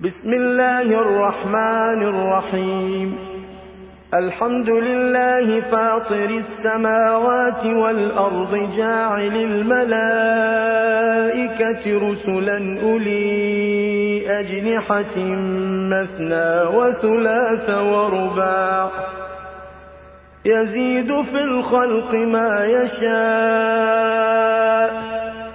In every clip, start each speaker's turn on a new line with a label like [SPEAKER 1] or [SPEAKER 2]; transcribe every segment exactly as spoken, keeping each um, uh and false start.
[SPEAKER 1] بسم الله الرحمن الرحيم. الحمد لله فاطر السماوات والأرض جاعل الملائكة رسلا أولي أجنحة مثنى وثلاث ورباع يزيد في الخلق ما يشاء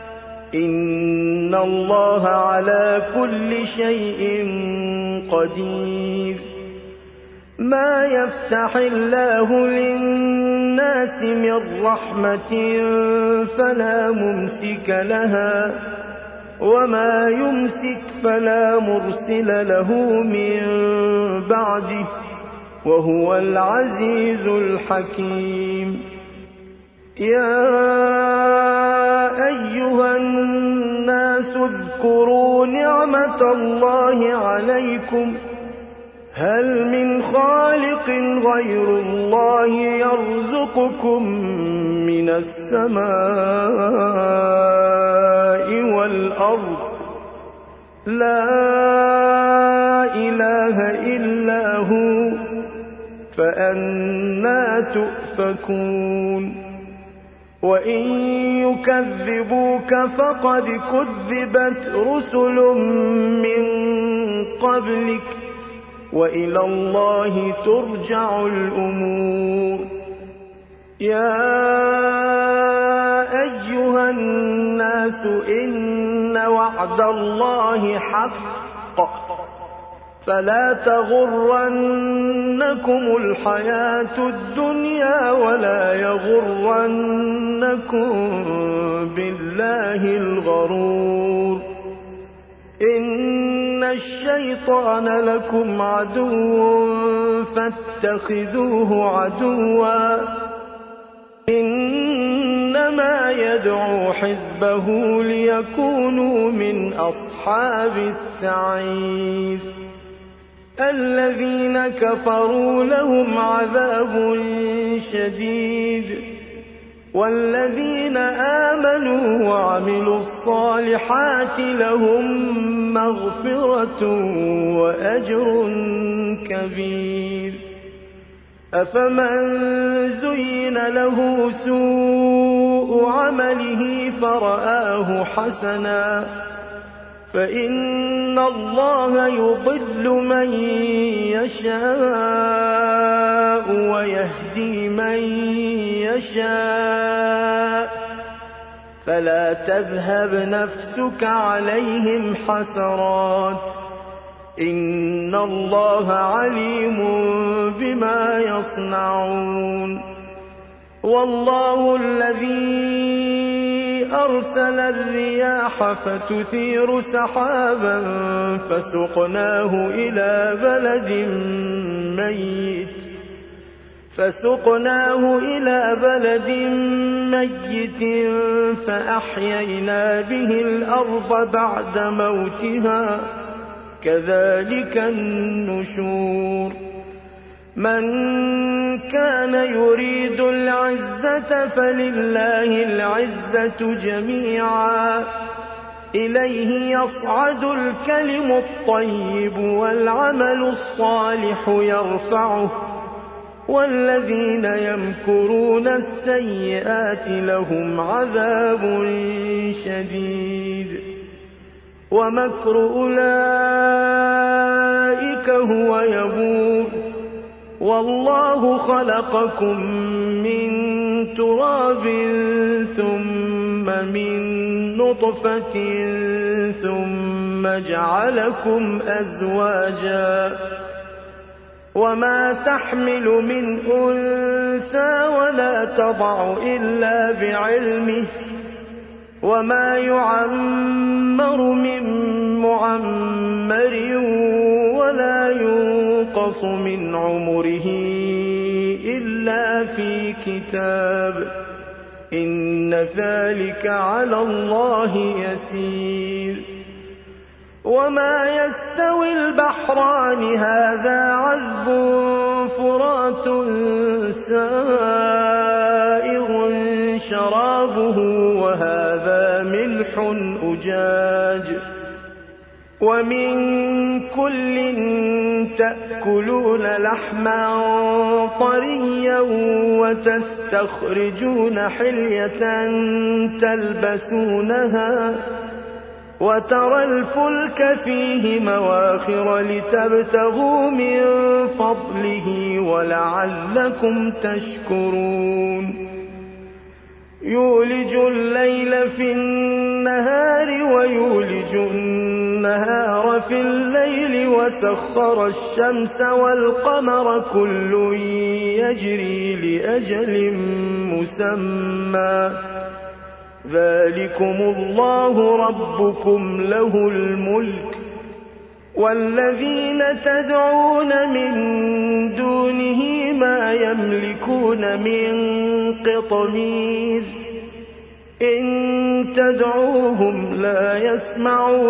[SPEAKER 1] إن الله على كل شيء قدير. ما يفتح الله للناس من رحمة فلا ممسك لها وما يمسك فلا مرسل له من بعده وهو العزيز الحكيم. يا أيها الناس اذكروا نعمة الله عليكم هل من خالق غير الله يرزقكم من السماء والأرض لا إله إلا هو فأنى تؤفكون. وإن يكذبوك فقد كذبت رسل من قبلك وإلى الله ترجع الأمور. يا أيها الناس إن وعد الله حق فلا تغرنكم الحياة الدنيا ولا يغرنكم بالله الغرور. إن الشيطان لكم عدو فاتخذوه عدوا إنما يدعو حزبه ليكونوا من أصحاب السعير. الذين كفروا لهم عذاب شديد والذين آمنوا وعملوا الصالحات لهم مغفرة وأجر كبير. أفمن زين له سوء عمله فرآه حسنا فإن الله يضل من يشاء ويهدي من يشاء فلا تذهب نفسك عليهم حسرات إن الله عليم بما يصنعون. والله الذي أرسل الرياح فتثير سحابا فسقناه إلى بلد ميت فسقناه إلى بلد ميت فأحيينا به الأرض بعد موتها كذلك النشور. من كان يريد العزة فلله العزة جميعا إليه يصعد الكلم الطيب والعمل الصالح يرفعه والذين يمكرون السيئات لهم عذاب شديد ومكر أولئك هو يبور. والله خلقكم من تراب ثم من نطفة ثم جعلكم أزواجا وما تحمل من أنثى ولا تضع إلا بعلمه وما يعمر من معمر ولا ينقص من عمره إلا في كتاب إن ذلك على الله يسير. وما يستوي البحران هذا عذب فرات سائغ شرابه وهذا ملح أجاج ومن كل تأكلون لحما طريا وتستخرجون حلية تلبسونها وترى الفلك فيه مواخر لتبتغوا من فضله ولعلكم تشكرون يولج الليل في النهار ويولج النهار في الليل وسخر الشمس والقمر كل يجري لأجل مسمى ذلكم الله ربكم له الملك والذين تدعون من دونه ما يملكون من قطمير إن تدعوهم لا يسمعوا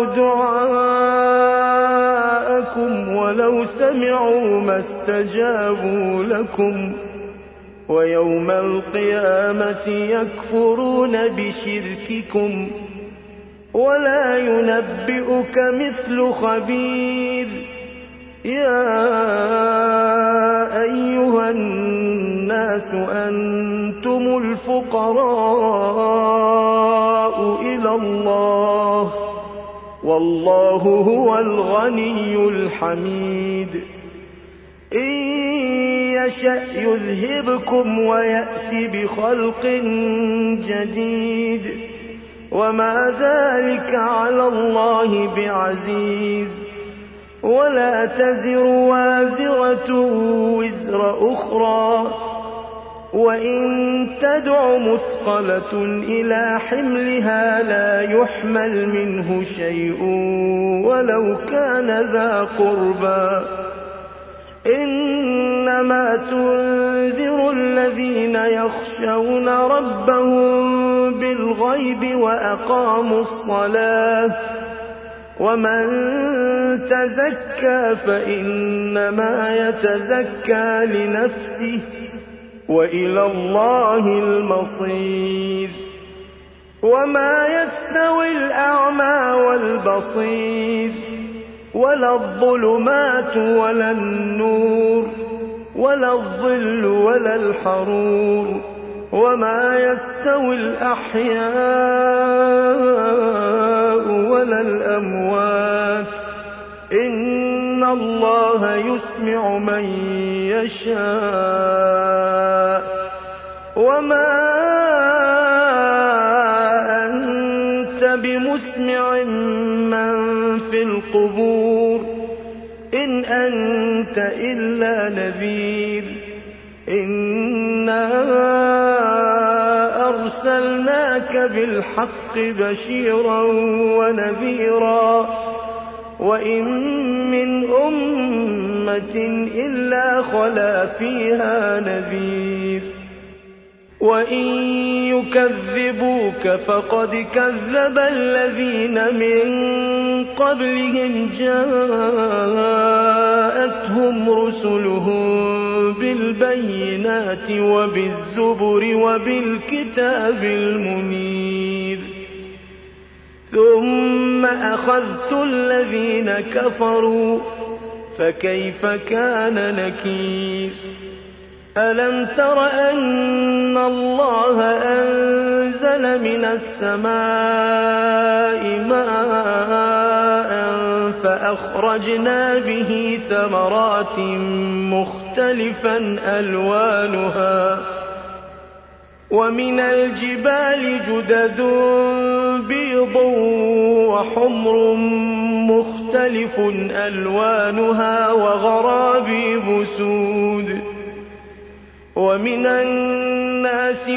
[SPEAKER 1] دعاءكم ولو سمعوا ما استجابوا لكم ويوم القيامة يكفرون بشرككم ولا ينبئك مثل خبير يا أيها الناس أنتم الفقراء إلى الله والله هو الغني الحميد إن يشأ يذهبكم ويأتي بخلق جديد وما ذلك على الله بعزيز ولا تزر وازرة وزر أخرى وإن تدع مثقلة إلى حملها لا يحمل منه شيء ولو كان ذا قربى إنما تنذر الذين يخشون ربهم بالغيب وأقاموا الصلاة ومن تزكى فإنما يتزكى لنفسه وإلى الله المصير وما يستوي الأعمى والبصير ولا الظلمات ولا النور ولا الظل ولا الحرور وما يستوي الأحياء ولا الأموات إن الله يسمع من يشاء وما أنت بمسمع من في القبور إن أنت إلا نذير إنا أرسلناك بالحق بشيرا ونذيرا وإن من أمة إلا خلا فيها نذير وإن يكذبوك فقد كذب الذين من قبلهم جاءتهم رسلهم بالبينات وبالزبر وبالكتاب المنير ثم أخذت الذين كفروا فكيف كان نكير ألم تر أن الله أنزل من السماء ماء فأخرجنا به ثمرات مختلفا ألوانها ومن الجبال جدد بيض وحمر مختلف ألوانها وغرابيب سود ومن الناس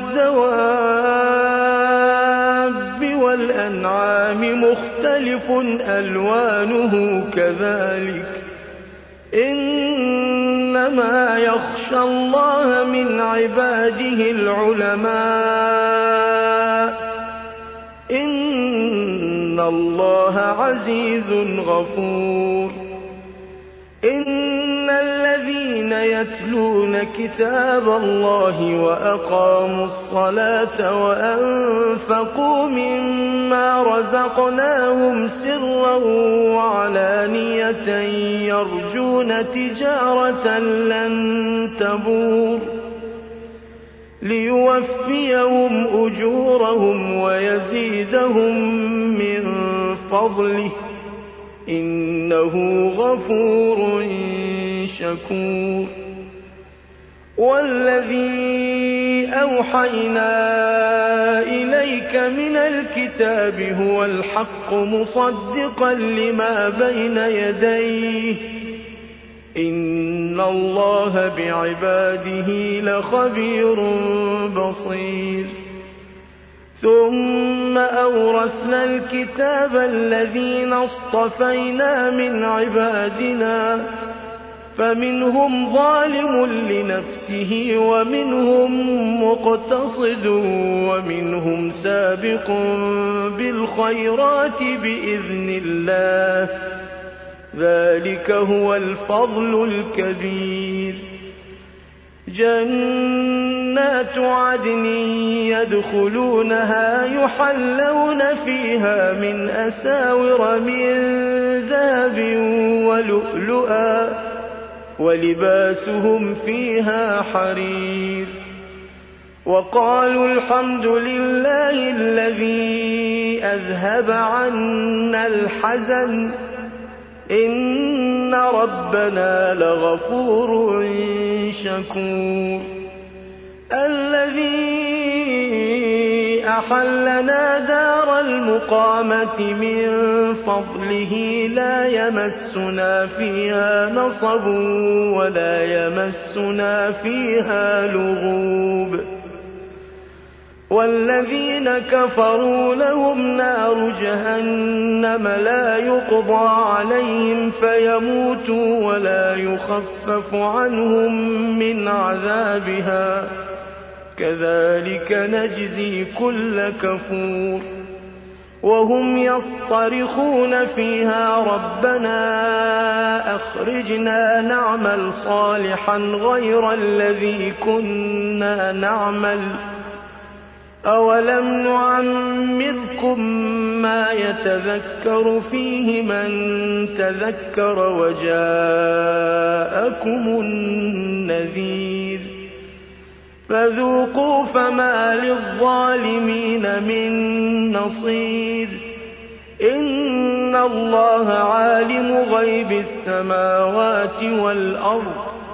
[SPEAKER 1] والدواب والأنعام مختلف ألوانه كذلك إنما يخشى الله من عباده العلماء إن الله عزيز غفور إن الذين يتلون كتاب الله وأقاموا الصلاة وأنفقوا مما رزقناهم سرا وعلانية يرجون تجارة لن تبور ليوفيهم أجورهم ويزيدهم من فضله إنه غفور شكور. والذي أوحينا إليك من الكتاب هو الحق مصدقا لما بين يديه إن الله بعباده لخبير بصير. ثم أورثنا الكتاب الذين اصطفينا من عبادنا فمنهم ظالم لنفسه ومنهم مقتصد ومنهم سابق بالخيرات بإذن الله ذلك هو الفضل الكبير. جنات عدن يدخلونها يحلون فيها من أساور من ذهب ولؤلؤا ولباسهم فيها حرير. وقالوا الحمد لله الذي أذهب عنا الحزن إن ربنا لغفور شكور. الذي أحلنا دار المقامة من فضله لا يمسنا فيها نصب ولا يمسنا فيها لغوب. والذين كفروا لهم نار جهنم لا يقضى عليهم فيموتوا ولا يخفف عنهم من عذابها كذلك نجزي كل كفور. وهم يصطرخون فيها ربنا أخرجنا نعمل صالحا غير الذي كنا نعمل أولم نعمركم ما يتذكر فيه من تذكر وجاءكم النذير فذوقوا فما للظالمين من نصير. إن الله عالم غيب السماوات والأرض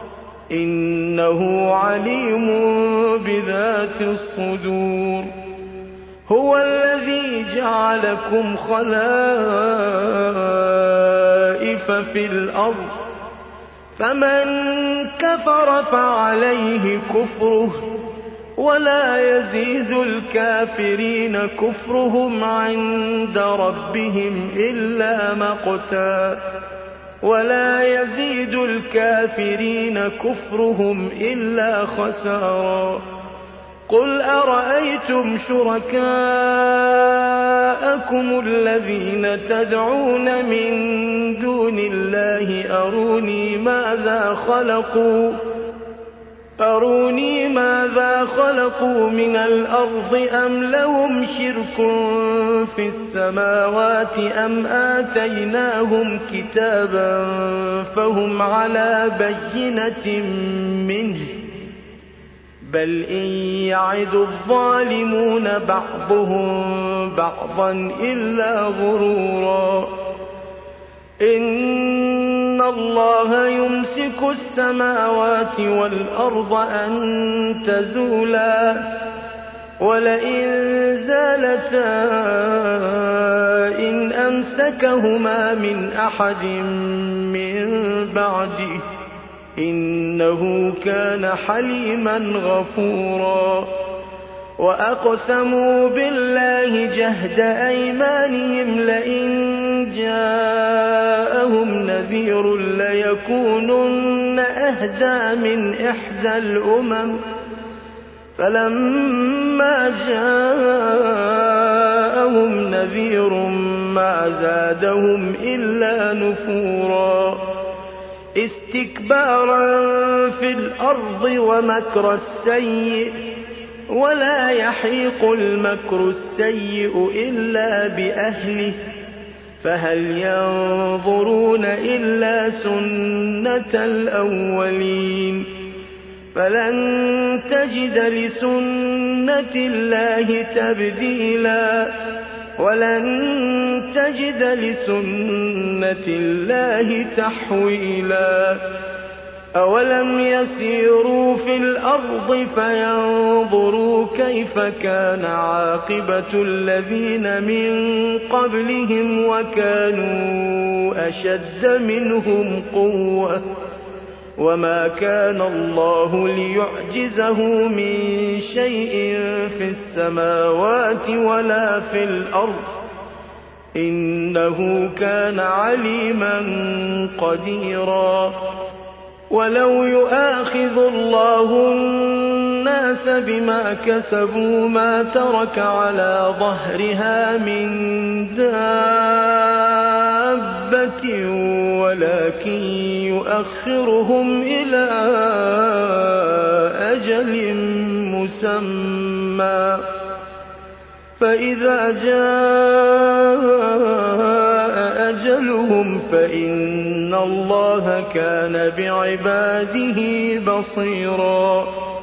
[SPEAKER 1] إنه عليم بذات الصدور. هو الذي جعلكم خلائف في الأرض فمن كفر فعليه كفره ولا يزيد الكافرين كفرهم عند ربهم إلا مقتا ولا يزيد الكافرين كفرهم إلا خسارا. قل أرأيتم شركاءكم الذين تدعون من دون الله أروني ماذا خلقوا أروني ماذا خلقوا من الأرض أم لهم شرك في السماوات أم آتيناهم كتابا فهم على بينة منه بل إن يعد الظالمون بعضهم بعضا إلا غرورا. إن الله يمسك السماوات والأرض أن تزولا ولئن زالتا إن أمسكهما من أحد من بعده إنه كان حليما غفورا. وأقسموا بالله جهد أيمانهم لئن جاءهم نذير ليكونن أهدى من إحدى الأمم فلما جاءهم نذير ما زادهم إلا نفورا. استكبارا في الأرض ومكر السيء ولا يحيق المكر السيء إلا بأهله فهل ينظرون إلا سنة الأولين فلن تجد لسنة الله تبديلا ولن تجد لسنة الله تحويلا أولم يسيروا في الأرض فينظروا كيف كان عاقبة الذين من قبلهم وكانوا أشد منهم قوة وما كان الله ليعجزه من شيء في السماوات ولا في الأرض إنه كان عليما قديرا ولو يؤاخذ الله الناس بما كسبوا ما ترك على ظهرها من دابة ولكن يؤخرهم إلى أجل مسمى فإذا جاء أجلهم فإن الله كان بعباده بصيرا